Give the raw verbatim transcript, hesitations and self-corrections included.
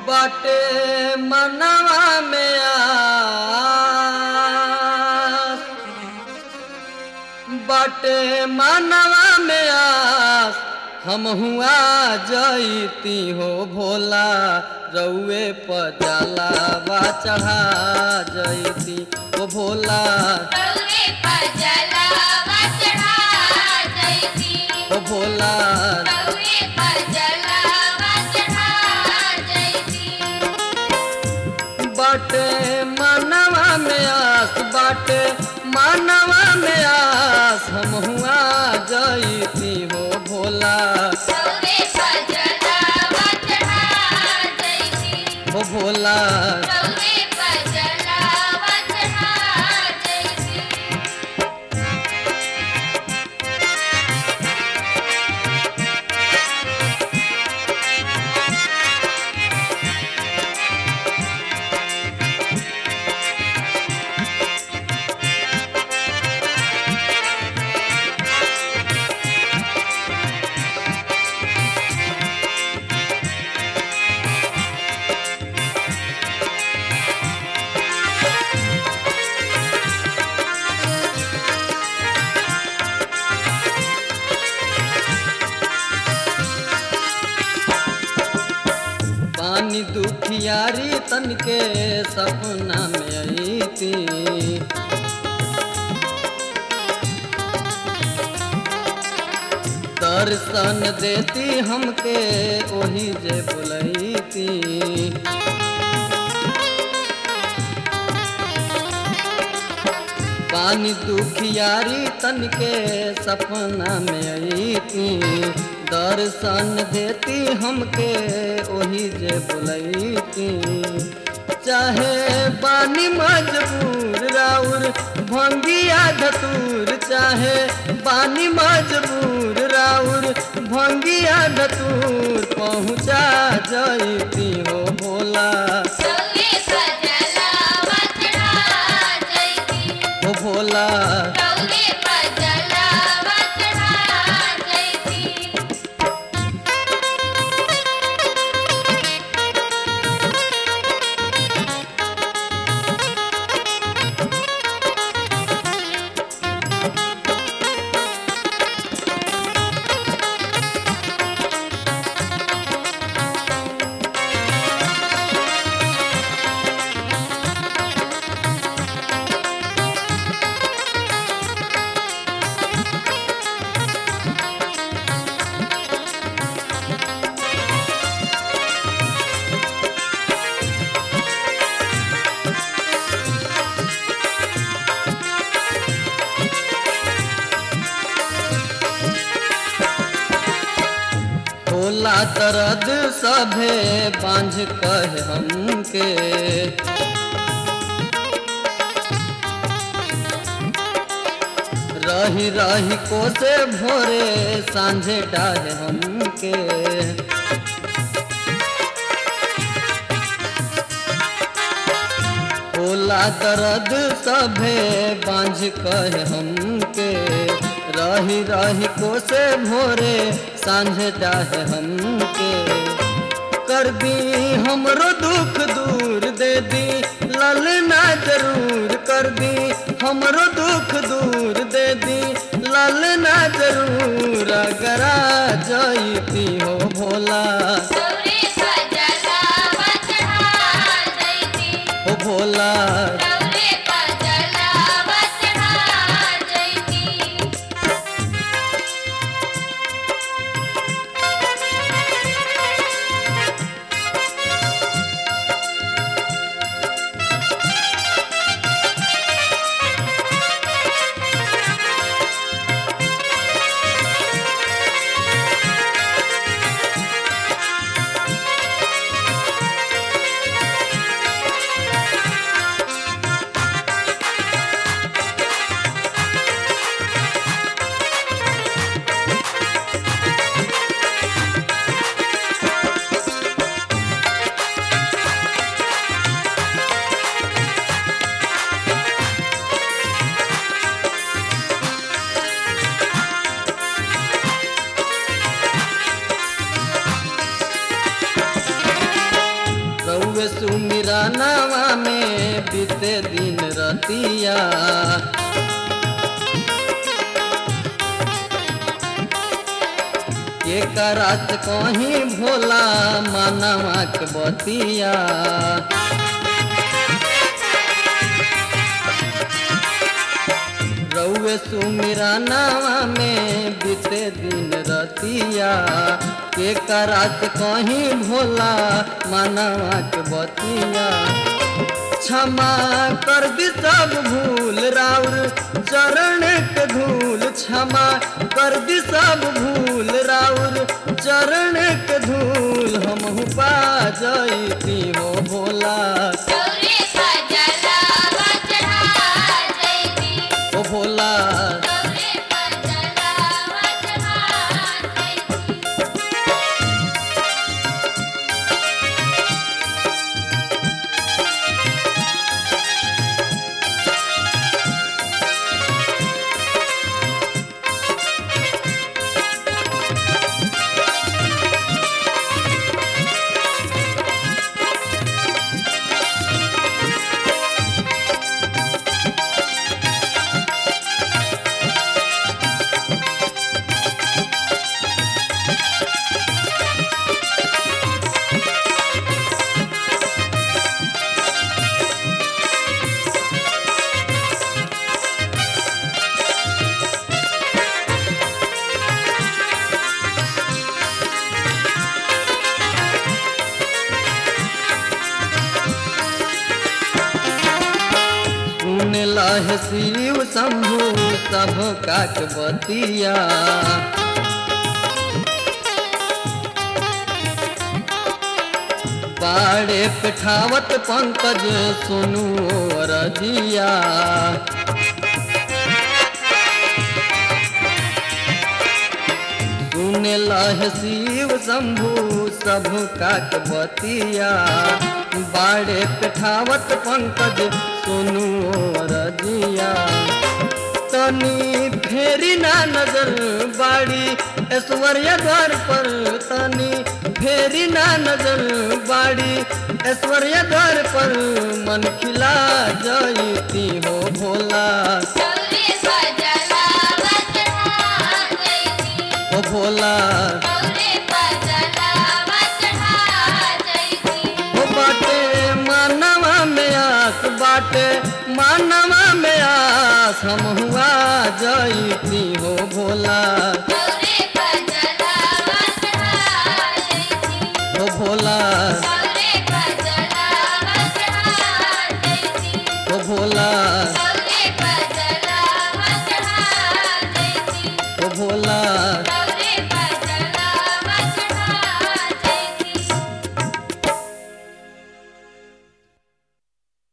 बाटे मनवा में आस, बाटे मनवा में आस, हम हुआ जईती हो भोला रउए पजाला वा चढ़ा जईती हो भोला रउए पजाला वा चढ़ा जईती हो भोला रउए पजाला वा चढ़ा जईती। बाटे मनवा में आस, बाटे मनवा में आस, हम हुआ जईती हो भोला रउए पजाला वा चढ़ा जईती हो भोला रउए पजाला वा चढ़ा जईती। पानी दुखियारी तन के सपना में अईती, दर्शन देती हमके ओही जे बुलैती। पानी दुखियारी तन के सपना में अईती, दर्शन देती हमके ओही जे बुलैती। चाहे बानी मजबूर राउर भंगिया धतूर, चाहे बानी मजबूर राउर भंगिया धतूर, पहुँचा जईती हो भोला रउए पजाला वा चढ़ा जईती हो भोला रउए पजाला वा चढ़ा जईती। होला दर्द सभे बांझ कहे हमके, रही रही कोसे भोरे सांझे डाहे हमके। होला दर्द सभे बांझ कहे हमके, रही रही कोसे भोरे सांझे डाहे हमके। कर दी हमरो दुख दूर, दे दी ललना जरूर, कर दी हमरो दुख दूर, दे दी ललना जरूर, अगरा जईती हो भोला रउए पजाला वा चढ़ा जईती हो भोला रउए पजाला वा चढ़ा जईती। बीते दिन रतिया के करात कहीं भोला मनवा के बतिया रउए सुमिरा नावा में बीते दिन रतिया के करात कहीं भोला मनवा के बतिया क्षमा कर दी सब भूल राउर चरण के धूल क्षमा कर दी सब भूल राउर चरण के धूल हमहु पा जईती हो भोला गौरी का जलावा चढ़ा जईती ओ भोला गौरी का जलावा चढ़ा जईती लह शिव शंभु सब काक बतिया बाड़े पिठावत पंकज सुनु रजिया सुने लह शिव शंभु सब काक बतिया बाड़े पिठावत पंकज सुनु रजिया तनी फेरी ना नजर बाड़ी ऐश्वर्या द्वार पर तनी फेरी ना नजर बाड़ी ऐश्वर्या द्वार पर मन खिला जईती हो भोला गौरी का जलावा चढ़ा जईती ओ भोला गौरी का जलावा चढ़ा जईती ओ बाटे मानवा में आस बाटे मानवा में आस हम हुआ जईती हो भोला गौरी का जलावा चढ़ा जईती ओ भोला